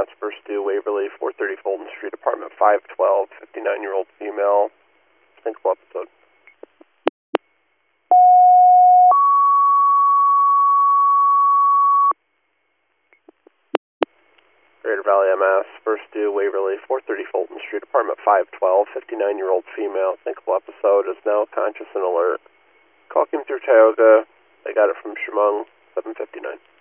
Mass, first due Waverly, 430 Fulton Street, apartment 512, 59-year-old female, thinkable episode. Greater Valley, MS, first due Waverly, 430 Fulton Street, apartment 512, 59-year-old female, thinkable episode, is now conscious and alert. Call came through Tioga. I got it from Chemung, 759.